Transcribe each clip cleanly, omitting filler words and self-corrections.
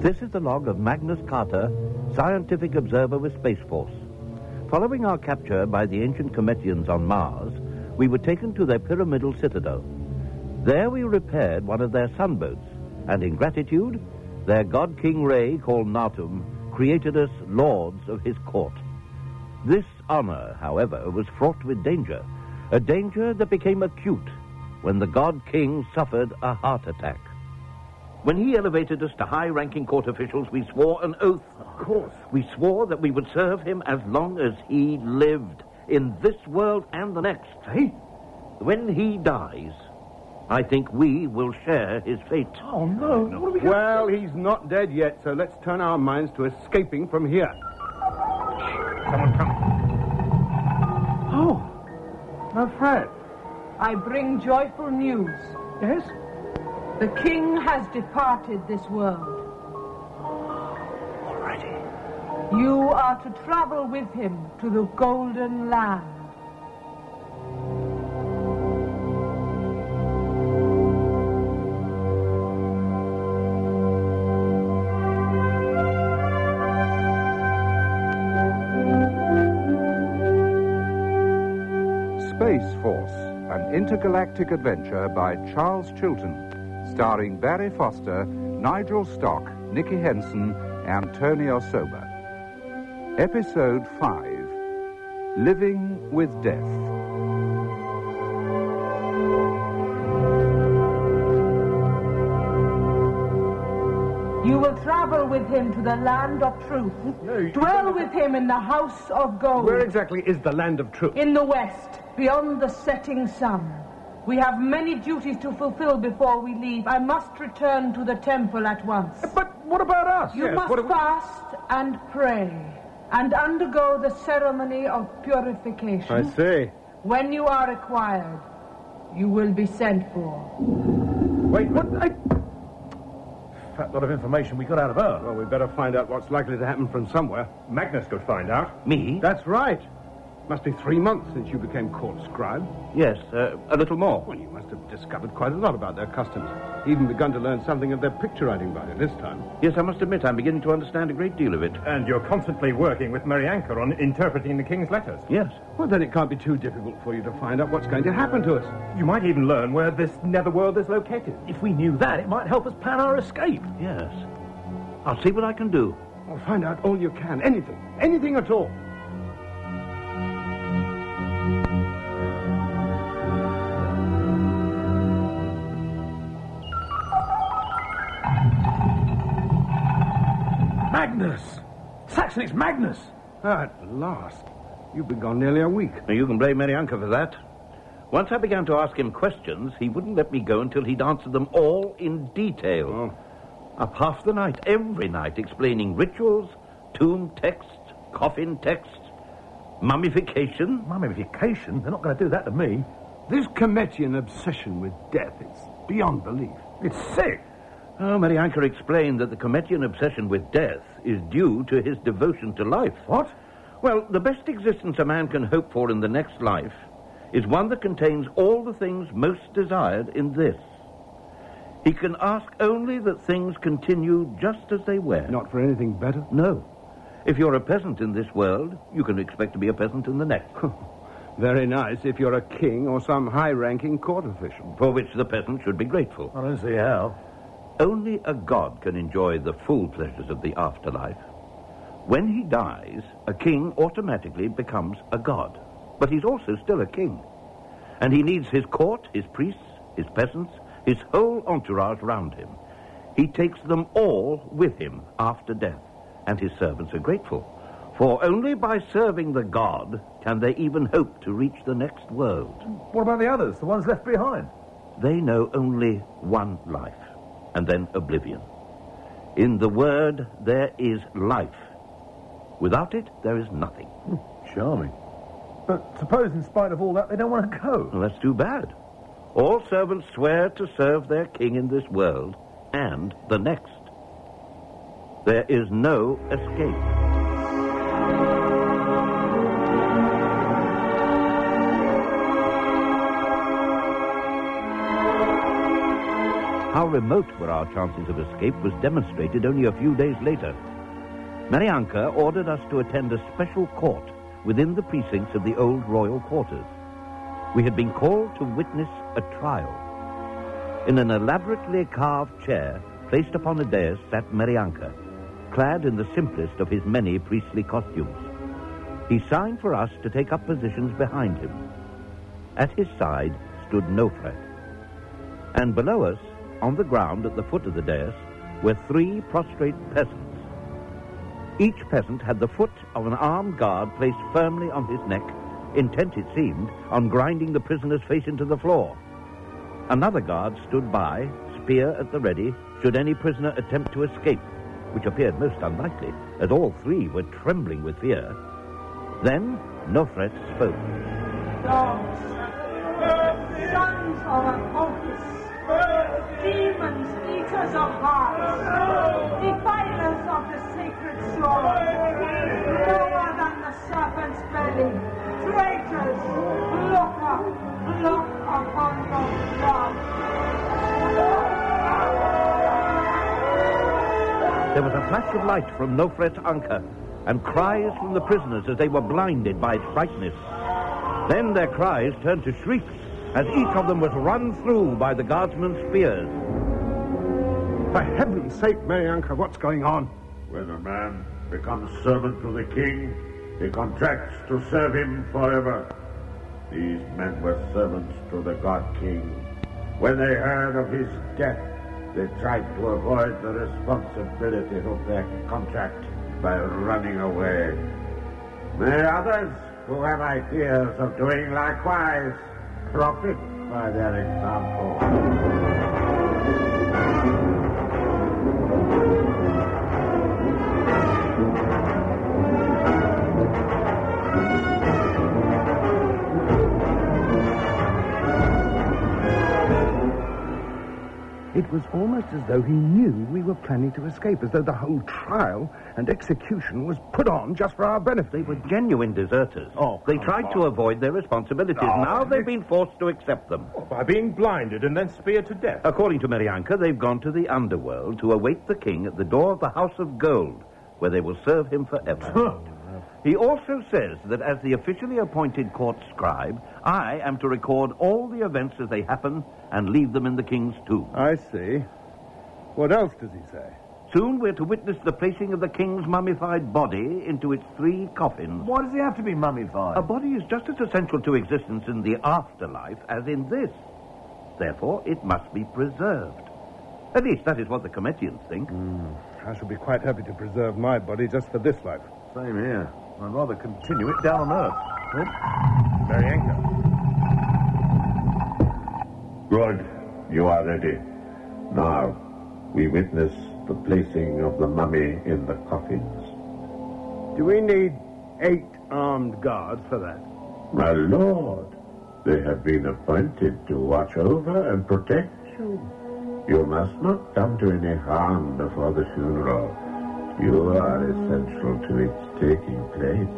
This is the log of Magnus Carter, scientific observer with Space Force. Following our capture by the ancient Cometians on Mars, we were taken to their pyramidal citadel. There we repaired one of their sunboats, and in gratitude, their god King Ray, called Natum, created us lords of his court. This honor, however, was fraught with danger, a danger that became acute when the god king suffered a heart attack. When he elevated us to high-ranking court officials, we swore an oath. Of course. We swore that we would serve him as long as he lived, in this world and the next. Hey? When he dies, I think we will share his fate. Oh, no. What are we going Well, he's not dead yet, so let's turn our minds to escaping from here. Someone coming. Oh. No, Fred. I bring joyful news. Yes? The king has departed this world. Already. You are to travel with him to the Golden Land. Space Force, an intergalactic adventure by Charles Chilton, starring Barry Foster, Nigel Stock, Nicky Henson, and Tony Osoba. Episode 5, Living with Death. You will travel with him to the land of truth. Dwell with him in the house of gold. Where exactly is the land of truth? In the west, beyond the setting sun. We have many duties to fulfill before we leave. I must return to the temple at once. But what about us? You must fast and pray and undergo the ceremony of purification. I see. When you are required, you will be sent for. Wait, what? Fat lot of information we got out of her. Well, we better find out what's likely to happen from somewhere. Magnus could find out. Me? That's right. Must be 3 months since you became court scribe. Yes, a little more. Well, you must have discovered quite a lot about their customs. Even begun to learn something of their picture writing by this time. Yes, I must admit, I'm beginning to understand a great deal of it. And you're constantly working with Marianka on interpreting the king's letters. Yes. Well, then it can't be too difficult for you to find out what's going to happen to us. You might even learn where this netherworld is located. If we knew that, it might help us plan our escape. Yes. I'll see what I can do. Well, find out all you can. Anything. Anything at all. Magnus! Saxon, it's Magnus! At last. You've been gone nearly a week. Now, you can blame Marianka for that. Once I began to ask him questions, he wouldn't let me go until he'd answered them all in detail. Oh. Up half the night, every night, explaining rituals, tomb texts, coffin texts, mummification. Mummification? They're not going to do that to me. This Cometian obsession with death, it's beyond belief. It's sick. Oh, Marianka explained that the Cometian obsession with death is due to his devotion to life. What? Well, the best existence a man can hope for in the next life is one that contains all the things most desired in this. He can ask only that things continue just as they were. Not for anything better? No. If you're a peasant in this world, you can expect to be a peasant in the next. Very nice if you're a king or some high-ranking court official. For which the peasant should be grateful. I don't see how. Only a god can enjoy the full pleasures of the afterlife. When he dies, a king automatically becomes a god. But he's also still a king. And he needs his court, his priests, his peasants, his whole entourage round him. He takes them all with him after death. And his servants are grateful. For only by serving the god can they even hope to reach the next world. What about the others, the ones left behind? They know only one life, and then oblivion. In the word, there is life. Without it, there is nothing. Charming. But suppose, in spite of all that, they don't want to go. Well, that's too bad. All servants swear to serve their king in this world and the next. There is no escape. How remote were our chances of escape was demonstrated only a few days later. Marianka ordered us to attend a special court within the precincts of the old royal quarters. We had been called to witness a trial. In an elaborately carved chair placed upon a dais sat Marianka, clad in the simplest of his many priestly costumes. He signed for us to take up positions behind him. At his side stood Nofret. And below us, on the ground at the foot of the dais, were 3 prostrate peasants. Each peasant had the foot of an armed guard placed firmly on his neck, intent, it seemed, on grinding the prisoner's face into the floor. Another guard stood by, spear at the ready, should any prisoner attempt to escape, which appeared most unlikely, as all 3 were trembling with fear. Then Nofret spoke. Dogs, sons of Apophis, demons, eaters of hearts, defilers of the sacred sword, lower than the serpent's belly, traitors, look upon your blood. There was a flash of light from Nofret's anchor, and cries from the prisoners as they were blinded by its brightness. Then their cries turned to shrieks as each of them was run through by the guardsmen's spears. For heaven's sake, Marianka, what's going on? When a man becomes servant to the king, he contracts to serve him forever. These men were servants to the god king. When they heard of his death, they tried to avoid the responsibility of their contract by running away. May others who have ideas of doing likewise profit by their example. It was almost as though he knew we were planning to escape, as though the whole trial and execution was put on just for our benefit. They were genuine deserters. They tried to avoid their responsibilities. Now they've been forced to accept them. By being blinded and then speared to death. According to Marianka, they've gone to the underworld to await the king at the door of the House of Gold, where they will serve him forever. He also says that as the officially appointed court scribe, I am to record all the events as they happen and leave them in the king's tomb. I see. What else does he say? Soon we're to witness the placing of the king's mummified body into its 3 coffins. Why does he have to be mummified? A body is just as essential to existence in the afterlife as in this. Therefore, it must be preserved. At least that is what the Cometians think. I shall be quite happy to preserve my body just for this life. Same here. I'd rather continue it down on Earth. Marianka. Good. You are ready. Now, we witness the placing of the mummy in the coffins. Do we need 8 armed guards for that? My lord, they have been appointed to watch over and protect you. You must not come to any harm before the funeral. You are essential to its taking place.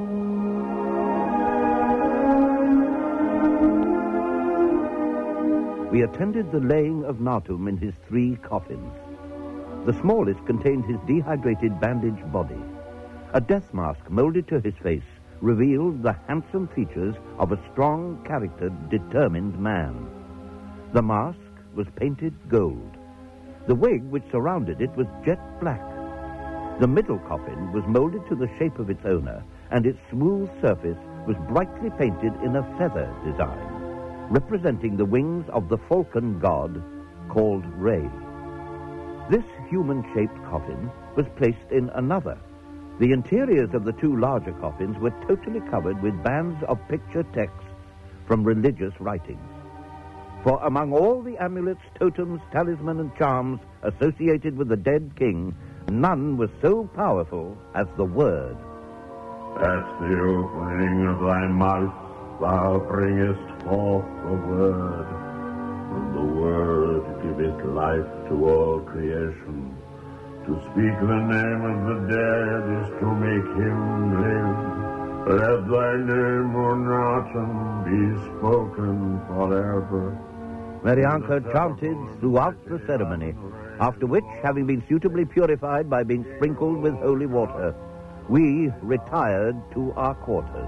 We attended the laying of Natum in his 3 coffins. The smallest contained his dehydrated, bandaged body. A death mask molded to his face revealed the handsome features of a strong charactered, determined man. The mask was painted gold. The wig which surrounded it was jet black. The middle coffin was molded to the shape of its owner, and its smooth surface was brightly painted in a feather design, representing the wings of the falcon god called Re. This human-shaped coffin was placed in another. The interiors of the 2 larger coffins were totally covered with bands of picture texts from religious writings. For among all the amulets, totems, talisman, and charms associated with the dead king, none was so powerful as the word. At the opening of thy mouth, thou bringest forth the word. And the word giveth life to all creation. To speak the name of the dead is to make him live. Let thy name, O Natum, be spoken forever. Marianka chanted throughout the ceremony, after which, having been suitably purified by being sprinkled with holy water, we retired to our quarters.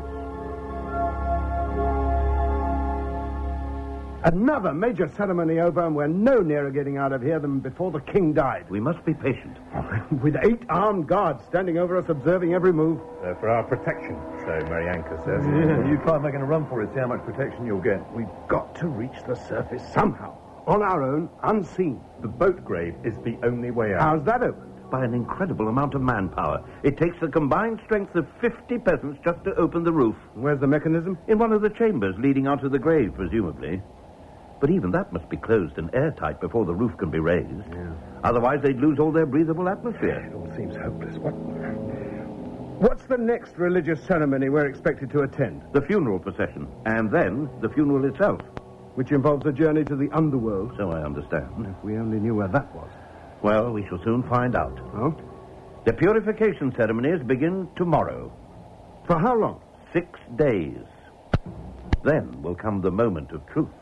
Another major ceremony over, and we're no nearer getting out of here than before the king died. We must be patient. With 8 armed guards standing over us, observing every move. For our protection, so Marianka says. Yeah, you try making a run for it, see how much protection you'll get. We've got to reach the surface somehow, on our own, unseen. The boat grave is the only way out. How's that opened? By an incredible amount of manpower. It takes the combined strength of 50 peasants just to open the roof. Where's the mechanism? In one of the chambers leading onto the grave, presumably. But even that must be closed and airtight before the roof can be raised. Yeah. Otherwise, they'd lose all their breathable atmosphere. It all seems hopeless. What's the next religious ceremony we're expected to attend? The funeral procession, and then the funeral itself. Which involves a journey to the underworld. So I understand. If we only knew where that was. Well, we shall soon find out. Oh? The purification ceremonies begin tomorrow. For how long? 6 days. Then will come the moment of truth.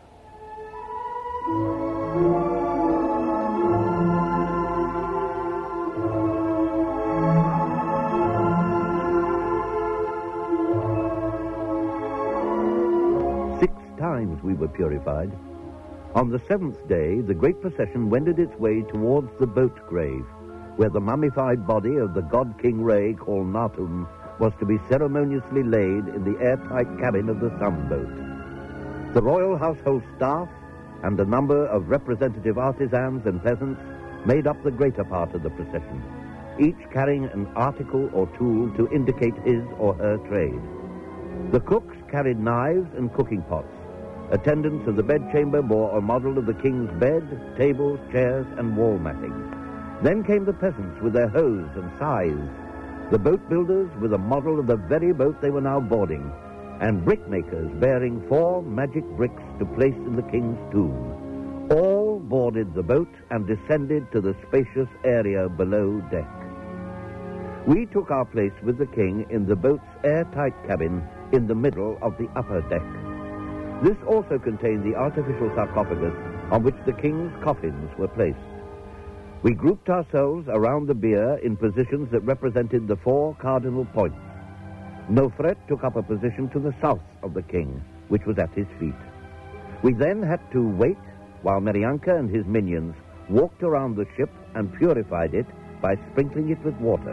Six times we were purified. On the 7th day, the great procession wended its way towards the boat grave, where the mummified body of the god King Ray, called Natum, was to be ceremoniously laid in the airtight cabin of the sun boat. The royal household staff and a number of representative artisans and peasants made up the greater part of the procession, each carrying an article or tool to indicate his or her trade. The cooks carried knives and cooking pots. Attendants of the bedchamber bore a model of the king's bed, tables, chairs, and wall matting. Then came the peasants with their hoes and scythes, the boat builders with a model of the very boat they were now boarding, and brickmakers bearing 4 magic bricks to place in the king's tomb. All boarded the boat and descended to the spacious area below deck. We took our place with the king in the boat's airtight cabin in the middle of the upper deck. This also contained the artificial sarcophagus on which the king's coffins were placed. We grouped ourselves around the bier in positions that represented the 4 cardinal points. Nofret took up a position to the south of the king, which was at his feet. We then had to wait while Marianka and his minions walked around the ship and purified it by sprinkling it with water.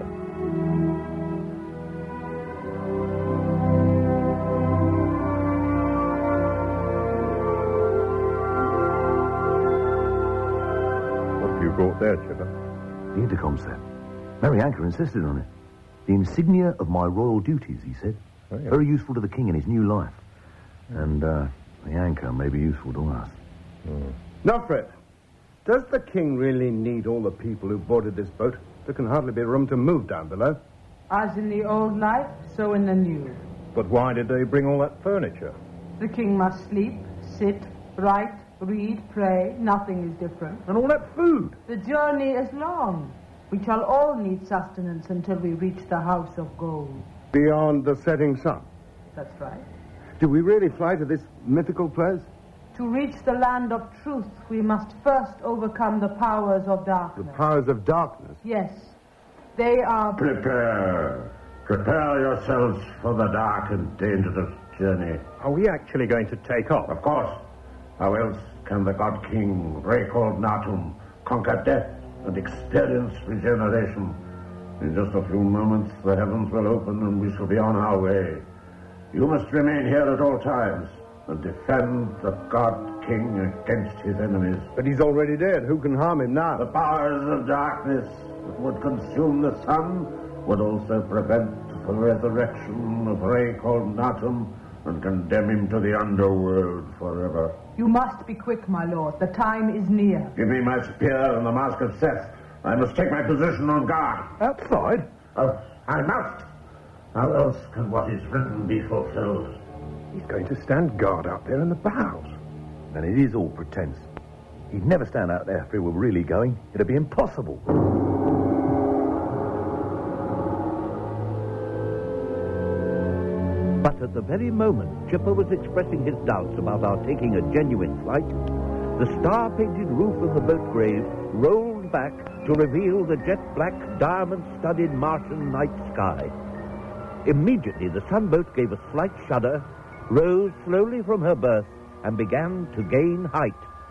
What have you brought there, Chipper? The intercom set. Marianka insisted on it. The insignia of my royal duties, he said. Oh, yeah. Very useful to the king in his new life. And the anchor may be useful to us. Nofret, does the king really need all the people who boarded this boat? There can hardly be room to move down below. As in the old life, so in the new. But why did they bring all that furniture? The king must sleep, sit, write, read, pray. Nothing is different. And all that food? The journey is long. We shall all need sustenance until we reach the house of gold. Beyond the setting sun. That's right. Do we really fly to this mythical place? To reach the land of truth, we must first overcome the powers of The darkness. powers of darkness. Yes. They are... Prepare. Prepare yourselves for the dark and dangerous journey. Are we actually going to take off? Of course. How else can the God King, Raycalled Natum, conquer death and experience regeneration? In just a few moments, the heavens will open and we shall be on our way. You must remain here at all times and defend the God King against his enemies. But he's already dead. Who can harm him now? The powers of darkness that would consume the sun would also prevent the resurrection of Raycalled Natum and condemn him to the underworld forever. You must be quick, my lord. The time is near. Give me my spear and the mask of Seth. I must take my position on guard. Outside? Oh, I must. How else can what is written be fulfilled? He's going to stand guard out there in the bows. And it is all pretense. He'd never stand out there if we were really going. It'd be impossible. But at the very moment Chipper was expressing his doubts about our taking a genuine flight, The star-painted roof of the boat grave rolled back to reveal the jet-black, diamond-studded Martian night sky. Immediately, the sunboat gave a slight shudder, rose slowly from her berth, and began to gain height.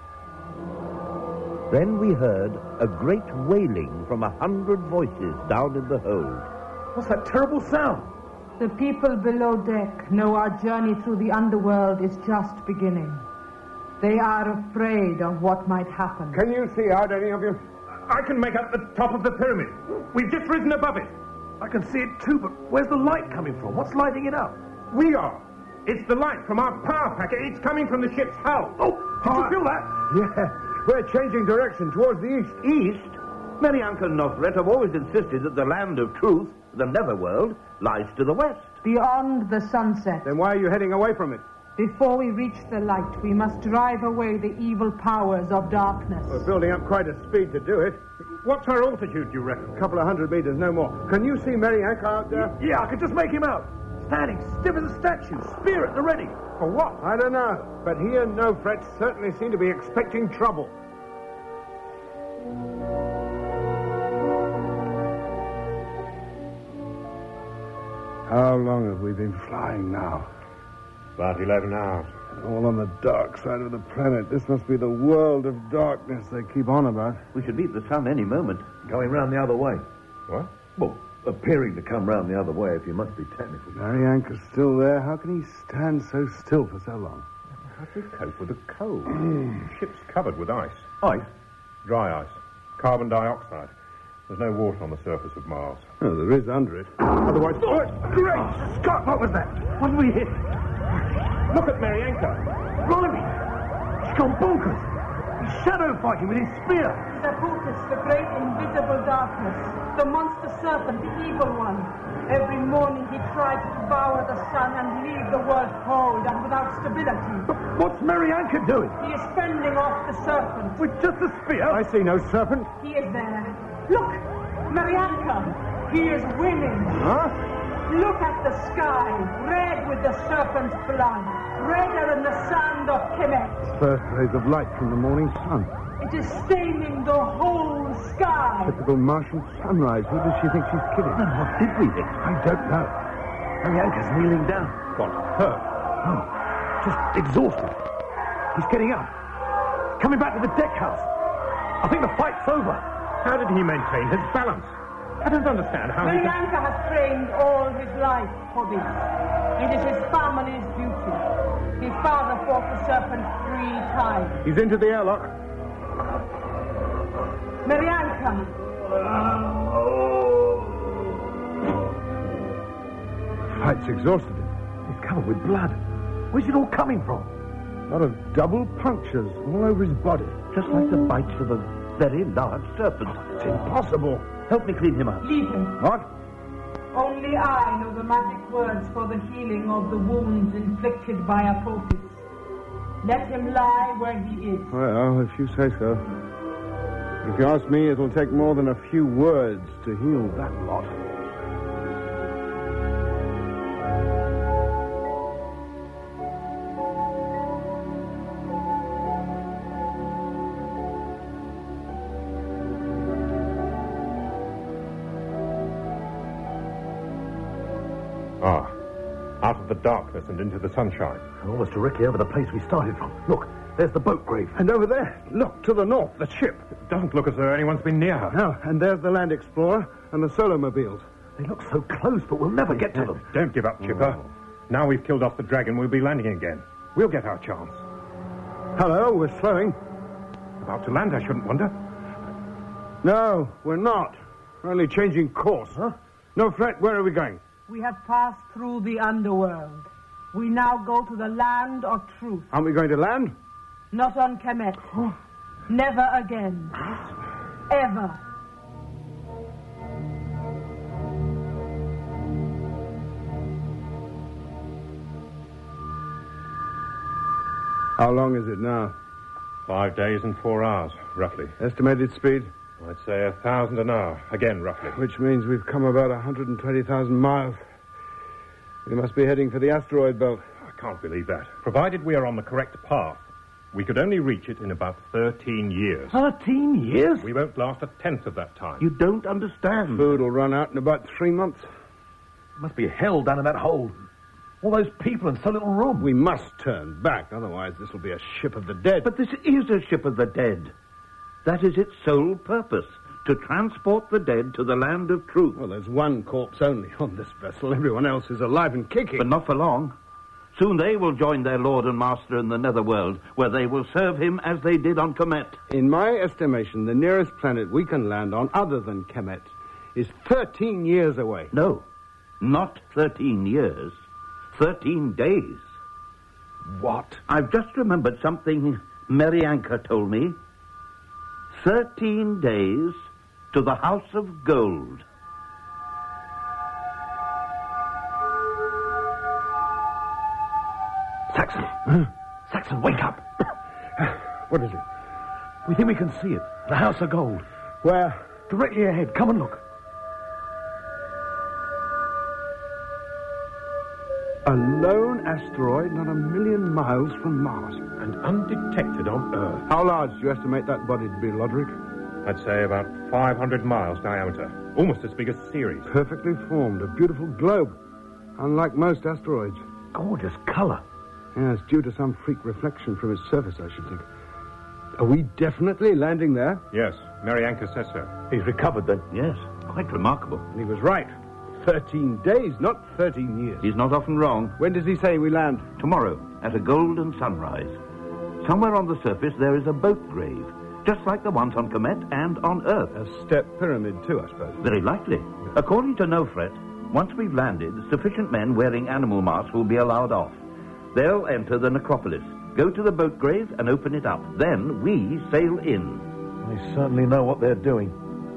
Then we heard a great wailing from 100 voices down in the hold. What's that terrible sound? The people below deck know our journey through the underworld is just beginning. They are afraid of what might happen. Can you see out, any of you? I can make out the top of the pyramid. We've just risen above it. I can see it too, but where's the light coming from? What's lighting it up? We are. It's the light from our power packet. It's coming from the ship's hull. Oh, did you feel that? Yeah, we're changing direction towards the east. East? Marianka and Nofret have always insisted that the land of truth, the Netherworld, lies to the west. Beyond the sunset. Then why are you heading away from it? Before we reach the light, we must drive away the evil powers of darkness. We're building up quite a speed to do it. What's our altitude, do you reckon? A couple of 100 meters, no more. Can you see Marianka out there? Yeah, I can just make him out. Standing stiff as a statue, spear at the ready. For what? I don't know, but he and Nofret certainly seem to be expecting trouble. How long have we been flying now? About 11 hours. All on the dark side of the planet. This must be the world of darkness they keep on about. We should meet the sun any moment. Going round the other way. What? Well, appearing to come round the other way, if you must be technical. Marianka's still there. How can he stand so still for so long? How do we cope with the cold? The ship's covered with ice. Ice? Dry ice. Carbon dioxide. There's no water on the surface of Mars. Oh, there is under it. Otherwise... Oh, great Scott! What was that? What did we hit? Look at Marianka. Blimey! She's gone bonkers. He's shadow fighting with his spear. Zaputis, the great invisible darkness. The monster serpent, the evil one. Every morning he tries to devour the sun and leave the world cold and without stability. But what's Marianka doing? He is fending off the serpent. With just a spear? I see no serpent. He is there. Look! Marianka! He is winning. Huh? Look at the sky, red with the serpent's blood, redder than the sand of Kemet. First rays of light from the morning sun. It is staining the whole sky. Typical Martian sunrise. Who does she think she's kidding? Then what did we hit? I don't know. Marianka's kneeling down. What? Her? Oh, just exhausted. He's getting up. Coming back to the deck house. I think the fight's over. How did he maintain his balance? I don't understand how he... Marianka has trained all his life for this. It is his family's duty. His father fought the serpent 3 times. He's into the airlock. Marianka! The fight's exhausted him. He's covered with blood. Where's it all coming from? A lot of double punctures all over his body. Just like the bites of a very large serpent. It's impossible. Help me clean him up. Leave him. What? Only I know the magic words for the healing of the wounds inflicted by Apophis. Let him lie where he is. Well, if you say so. If you ask me, it'll take more than a few words to heal that lot. Out of the darkness and into the sunshine. Almost directly over the place we started from. Look, there's the boat grave. And over there, look, to the north, the ship. It doesn't look as though anyone's been near her. No, and there's the Land Explorer and the Solomobiles. They look so close, but we'll never get to them. Don't give up, Chipper. Now we've killed off the dragon, we'll be landing again. We'll get our chance. Hello, we're slowing. About to land, I shouldn't wonder. No, we're not. We're only changing course. Huh? No threat, where are we going? We have passed through the underworld. We now go to the land of truth. Aren't we going to land? Not on Kemet. Never again. Ever. How long is it now? 5 days and 4 hours, roughly. Estimated speed? I'd say 1,000 an hour, again, roughly. Which means we've come about 120,000 miles. We must be heading for the asteroid belt. I can't believe that. Provided we are on the correct path, We could only reach it in about 13 years. 13 years? We won't last a tenth of that time. You don't understand. Food will run out in about 3 months. It must be hell down in that hole. All those people in so little room. We must turn back, otherwise this will be a ship of the dead. But this is a ship of the dead. That is its sole purpose, to transport the dead to the land of truth. Well, there's one corpse only on this vessel. Everyone else is alive and kicking. But not for long. Soon they will join their lord and master in the netherworld, where they will serve him as they did on Kemet. In my estimation, the nearest planet we can land on, other than Kemet, is 13 years away. No, not 13 years. 13 days. What? I've just remembered something Marianka told me. 13 days to the House of Gold. Saxon! Huh? Saxon, wake up! What is it? We think we can see it. The House of Gold. Where? Directly ahead. Come and look. A lone asteroid not a million miles from Mars. And undetected on Earth. How large do you estimate that body to be, Lodrick? I'd say about 500 miles diameter. Almost as big as Ceres. Perfectly formed, a beautiful globe. Unlike most asteroids. Gorgeous colour. Yes, due to some freak reflection from its surface, I should think. Are we definitely landing there? Yes, Marianka says so. He's recovered then. Yes, quite remarkable. And he was right. 13 days, not 13 years. He's not often wrong. When does he say we land? Tomorrow, at a golden sunrise. Somewhere on the surface there is a boat grave, just like the ones on Kemet and on Earth. A step pyramid, too, I suppose. Very likely. According to Nofret, once we've landed, sufficient men wearing animal masks will be allowed off. They'll enter the necropolis, go to the boat grave and open it up. Then we sail in. They certainly know what they're doing.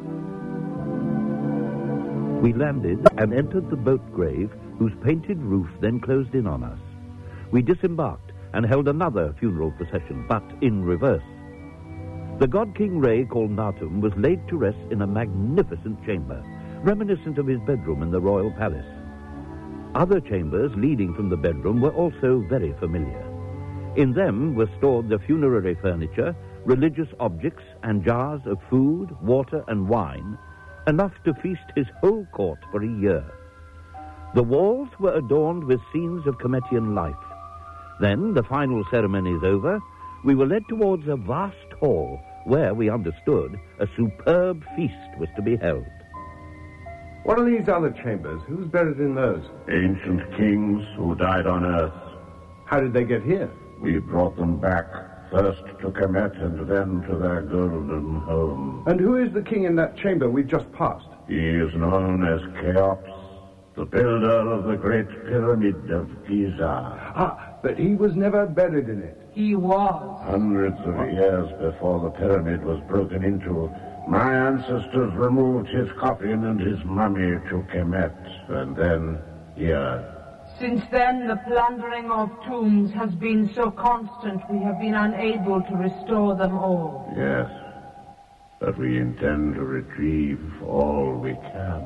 We landed and entered the boat grave, whose painted roof then closed in on us. We disembarked and held another funeral procession, but in reverse. The god King Ray, called Natum, was laid to rest in a magnificent chamber, reminiscent of his bedroom in the royal palace. Other chambers leading from the bedroom were also very familiar. In them were stored the funerary furniture, religious objects, and jars of food, water, and wine, enough to feast his whole court for a year. The walls were adorned with scenes of Kemetian life. Then, the final ceremonies over, we were led towards a vast hall where, we understood, a superb feast was to be held. What are these other chambers? Who's buried in those? Ancient kings who died on Earth. How did they get here? We brought them back, first to Kemet and then to their golden home. And who is the king in that chamber we've just passed? He is known as Cheops, the builder of the Great Pyramid of Giza. Ah, but he was never buried in it. He was. Hundreds of years before the pyramid was broken into, my ancestors removed his coffin and his mummy to Kemet, and then here. Since then, the plundering of tombs has been so constant we have been unable to restore them all. Yes, but we intend to retrieve all we can.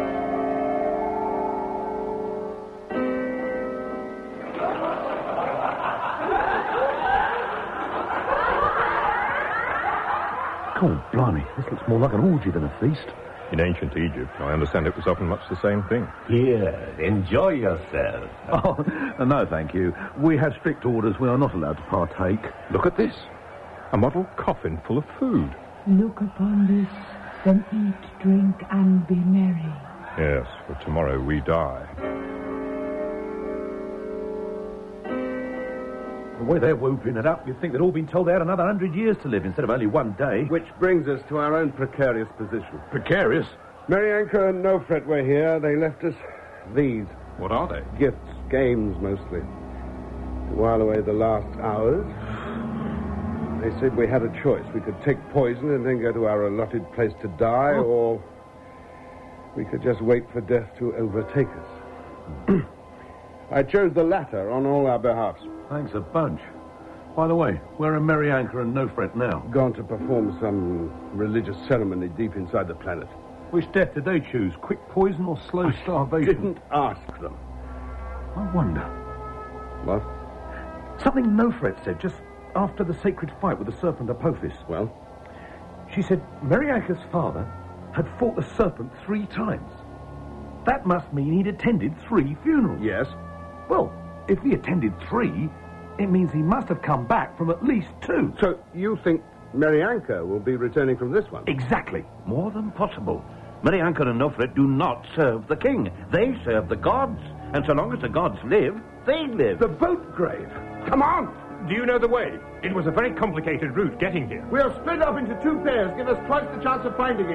Oh, blimey, this looks more like an orgy than a feast. In ancient Egypt, I understand it was often much the same thing. Here, enjoy yourself. Oh, no, thank you. We have strict orders. We are not allowed to partake. Look at this. A model coffin full of food. Look upon this, then eat, drink, and be merry. Yes, for tomorrow we die. The way they're whooping it up, you'd think they'd all been told they had another 100 years to live instead of only one day. Which brings us to our own precarious position. Precarious? Marianka and Nofret were here. They left us these. What are they? Gifts, games mostly. To while away the last hours. They said we had a choice. We could take poison and then go to our allotted place to die, or we could just wait for death to overtake us. I chose the latter on all our behalfs. Thanks a bunch. By the way, where are Marianka and Nofret now? Gone to perform some religious ceremony deep inside the planet. Which death did they choose? Quick poison or slow starvation? Didn't ask them. I wonder. What? Something Nofret said just after the sacred fight with the serpent Apophis. Well? She said Marianka's father had fought the serpent 3 times. That must mean he'd attended 3 funerals. Yes. Well, if he attended 3, it means he must have come back from at least 2. So you think Marianka will be returning from this one? Exactly. More than possible. Marianka and Nofret do not serve the king. They serve the gods. And so long as the gods live, they live. The boat grave. Come on! Do you know the way? It was a very complicated route getting here. We'll split up into 2 pairs. Give us twice the chance of finding it.